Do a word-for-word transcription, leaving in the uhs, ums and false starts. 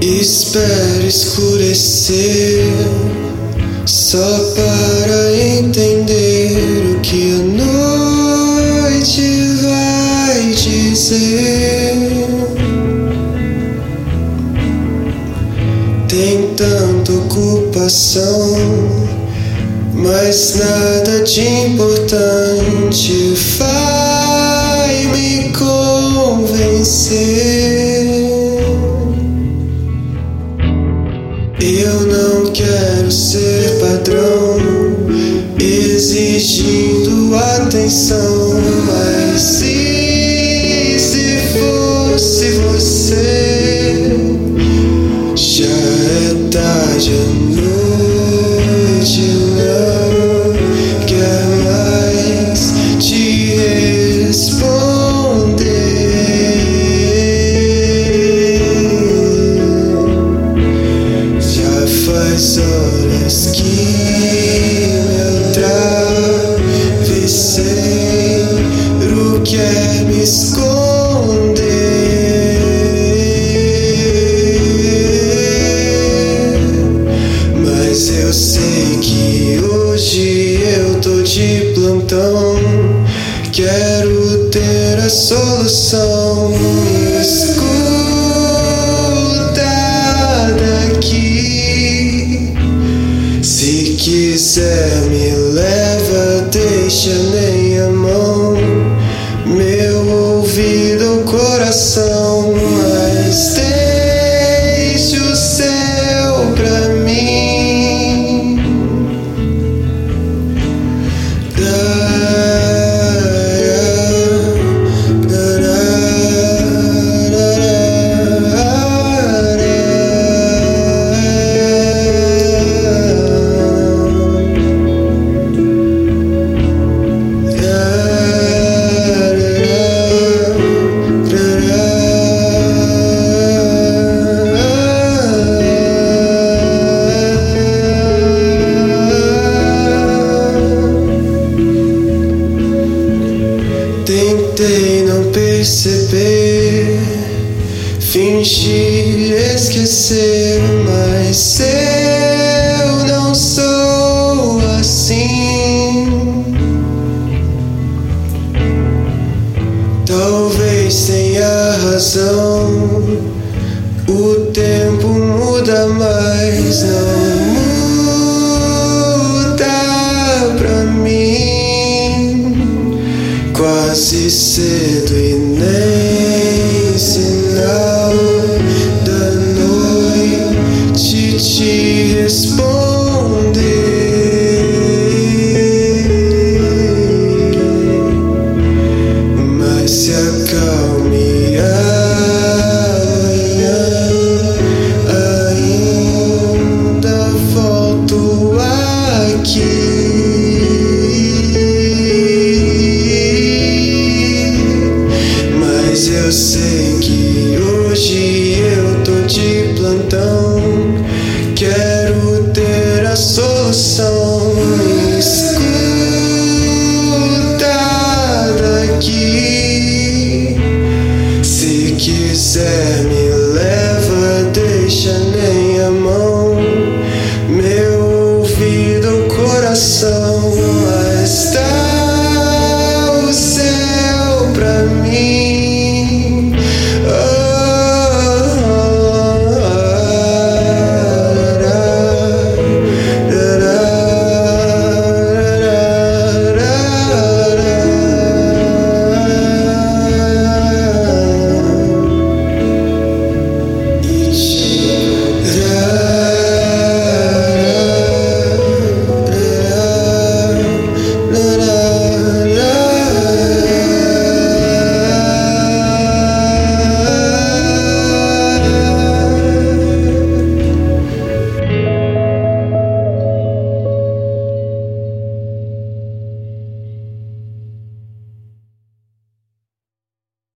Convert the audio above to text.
Espero escurecer só para entender o que a noite vai dizer. Tem tanta ocupação, mas nada de importante vai me convencer. Eu não quero ser padrão, exigindo atenção, mas e se fosse você? Já é tarde, a noite não quer mais te responder. Já faz horas que meu travesseiro quer me esconder. Eu sei que hoje eu tô de plantão, quero ter a solução. Me escuta daqui, se quiser me leva, deixa nem a mão, meu ouvido ou coração, mas deixe o céu pra mim. Tentei não perceber, fingir esquecer, mas eu não sou assim. Talvez tenha razão, o tempo muda, mas não muda pra mim. Quase cedo e nem sinal da noite te responder, mas se acalme amanhã, ainda volto aqui. Eu sei que hoje eu tô de plantão, quero ter a solução.